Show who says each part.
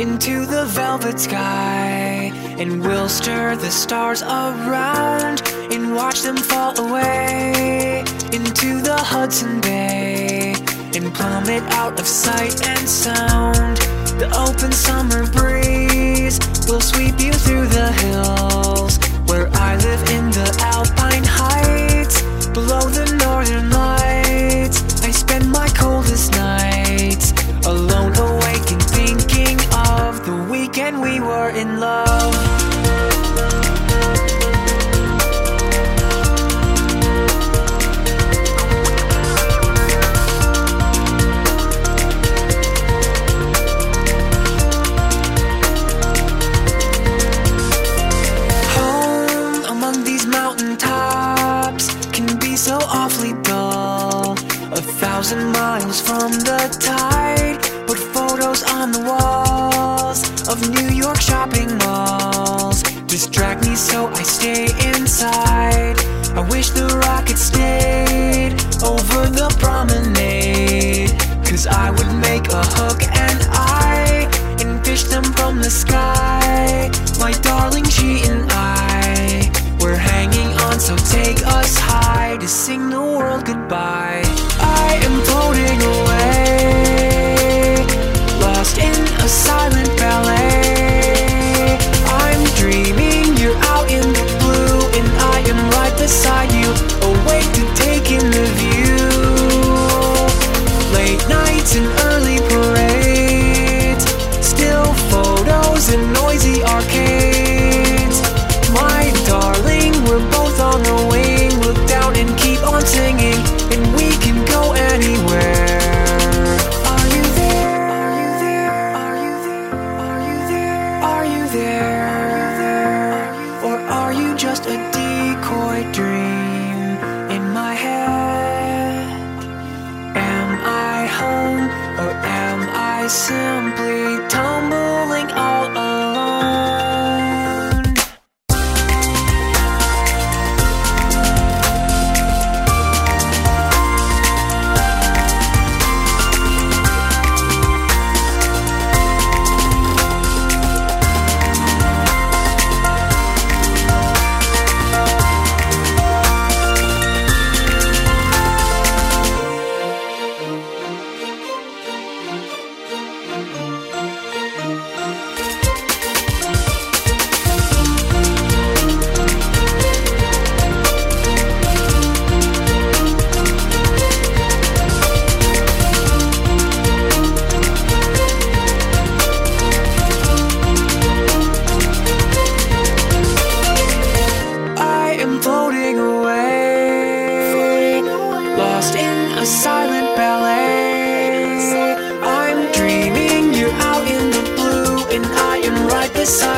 Speaker 1: into the velvet sky, and we'll stir the stars around and watch them fall away into the Hudson Bay and plummet out of sight and sound. The open summer breeze will sweep you through the hills where I live in the Alpine Heights, below the northern lights. I spend my coldest nights alone, awake and thinking of the weekend we were in love. Home among these mountaintops can be so awfully dull. 1,000 miles from the tide, put photos on the walls of New York shopping malls. Distract me so I stay inside. I wish the rocket stayed over the promenade, 'cause I would make a hook and eye and fish them from the sky. My darling, she and I, we're hanging on, so take us high to sing the world goodbye. I am floating away, lost in a silent ballet. I'm dreaming you're out in the blue, and I am right beside you, awake to take in the view. Late nights and early parades, still photos and noisy arcades. My darling, we're both on the wing. Look down and keep on singing, and we can go anywhere. Are you there? Are you there? Are you there? Are you there? Are you there? Or are you just a decoy dream in my head? Am I home, or am I simply tumbling all alone? Floating away, lost in a silent ballet. I'm dreaming you're out in the blue, and I am right beside